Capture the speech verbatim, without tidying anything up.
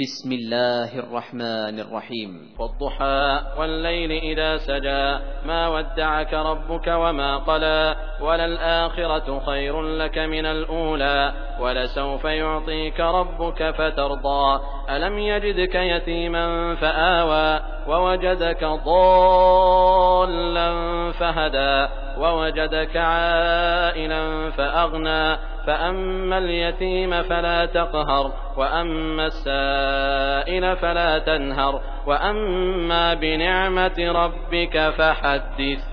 بسم الله الرحمن الرحيم. والضحى والليل إذا سجى ما ودعك ربك وما قلى وللآخرة خير لك من الأولى ولسوف يعطيك ربك فترضى ألم يجدك يتيما فآوى ووجدك ضالا فهدى ووجدك عائلا فأغنى فأما اليتيم فلا تقهر وأما السائل فلا تنهر وأما بنعمة ربك فحدث.